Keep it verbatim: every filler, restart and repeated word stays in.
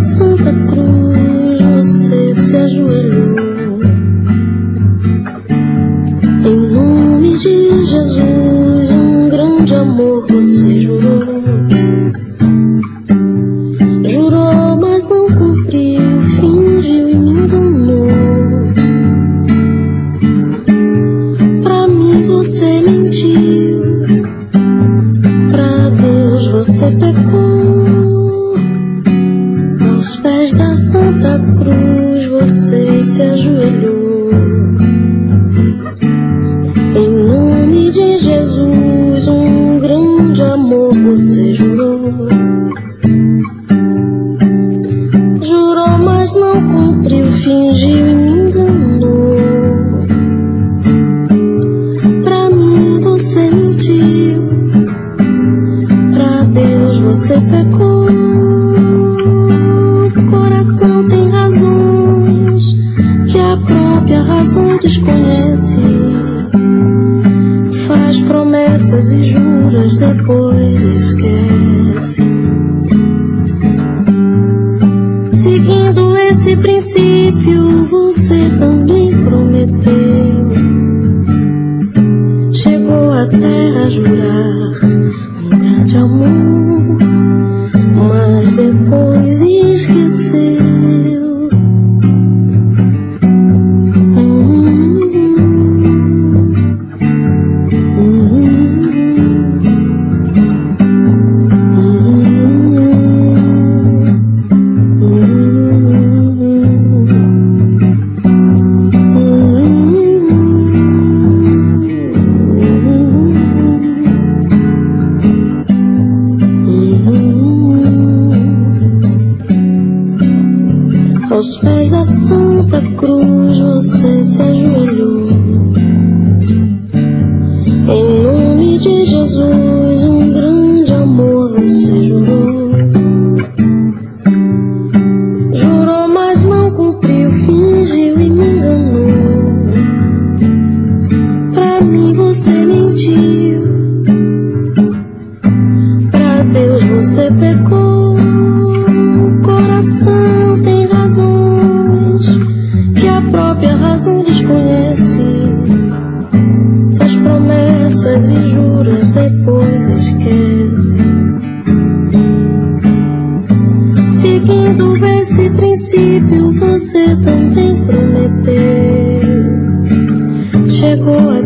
Santa Cruz você se ajoelhou. Em nome de Jesus, um grande amor você jurou. Jurou, mas não cumpriu, fingiu e me enganou. Pra mim você mentiu, pra Deus você pecou. Aos pés da Santa Cruz você se ajoelhou. Em nome de Jesus, um grande amor você jurou. Jurou, mas não cumpriu, fingiu e me enganou. Pra mim você mentiu, pra Deus você pecou. O coração tem razões que a própria razão desconhece. Faz promessas e juras, depois esquece. Seguindo esse princípio, você também prometeu. Chegou até a jurar um grande amor, mas depois esqueceu. Aos pés da Santa Cruz você se ajoelhou. Em nome de Jesus, um grande amor você jurou. Jurou, mas não cumpriu, fingiu e me enganou. Pra mim você mentiu, pra Deus você pecou. O coração tem razões que a própria razão desconhece. Faz promessas e juras, depois esquece. Seguindo esse princípio, você também prometeu. Chegou a